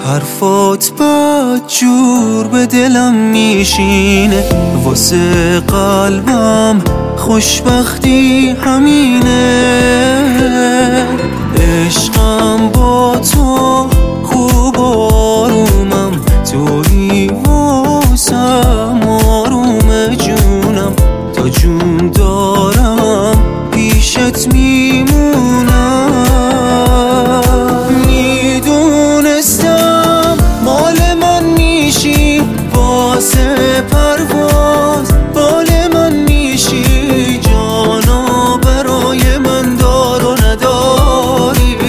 حرفات بدجور به دلم میشینه، واسه قلبم خوشبختی همینه. عشقم با تو خوب آرومم، تویی واسم آروم جونم. تا جون دارم پیشت میمونم. میدونستم مال من میشی، واسه پرواز بال من میشی. جانا برای من دار و نداری،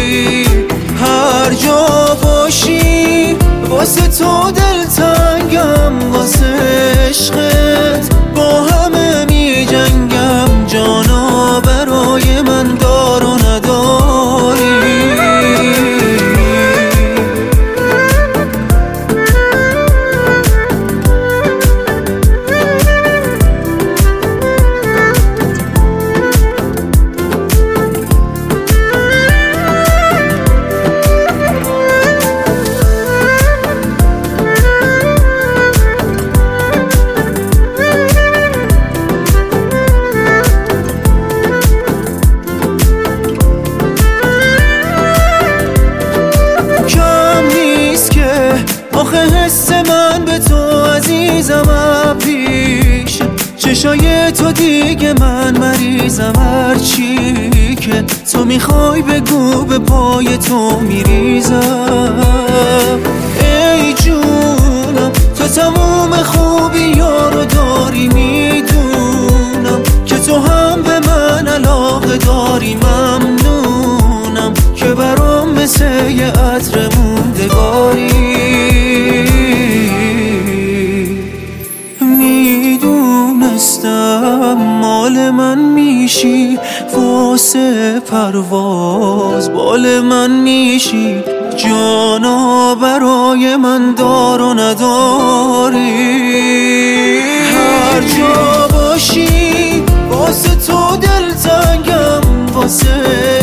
هر جا باشی واسه تو دلتنگم. واسه عشقت با همه می جنگم. جانا برای من دار و نداری. آخه حس من به تو عزیزم پیش چشای تو دیگه من مریضم. هرچی که تو میخوای بگو به پای تو میریزم. ای جونم تو تموم خوبی یارو داری، میدونم که تو هم به من علاقه داری. ممنونم که برام مثل یه عطر موندگاری. مال من میشی، واسه پرواز بال من میشی. جانا برای من دار و نداری، هر جا باشی واسه تو دلتنگم. واسه